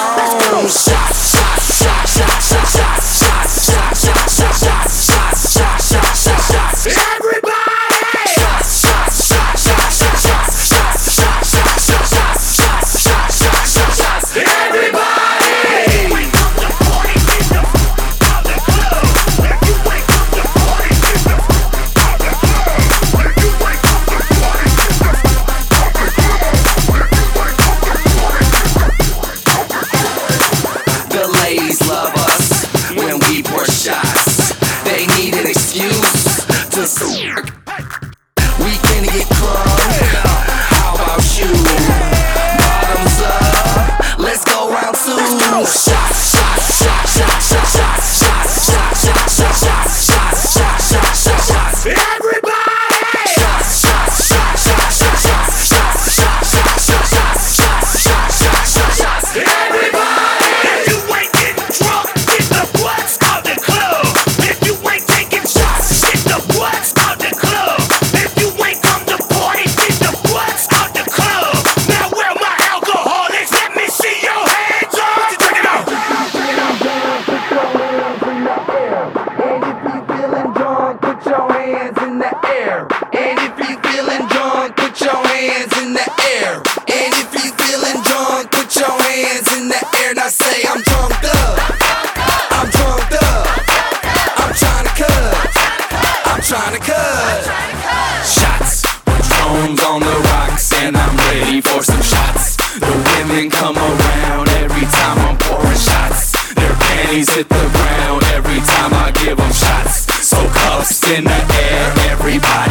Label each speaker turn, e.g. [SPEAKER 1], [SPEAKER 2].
[SPEAKER 1] on. Shots, shots, shots, shots, shots, shots, shots, shots, shots, shots, shots, shots, shots, shots, shots, shots. Everybody! Shots, shots, shots, shots, shots, shots, shots, shots, shots, shots, shots, shots, shots, shots, shots, shots. Everybody! Love us when we pour shots. They need an excuse to smirk. We can get crunk. How about you? Bottoms up. Let's go round two. Shots, shots, shots, shots, shots, shots, shots, shots, shots, shots, shots, shots, shots, shots, shots, shots. Everybody! Shots, shots, shots, shots, shots, shots, shots, shots, shots, shots, shots, shots, shots, shots, shots, shots. Everybody! And if you feeling drunk, put your hands in the air. And if you feeling drunk, put your hands in the air. Now say I'm drunk up. I'm drunk up. I'm trying to cut. I'm trying to cut. Shots, Patron's on the rocks, and I'm ready for some shots. The women come around every time I'm pouring shots. Their panties hit the ground every time I give them shots. So cuffs in the air, everybody.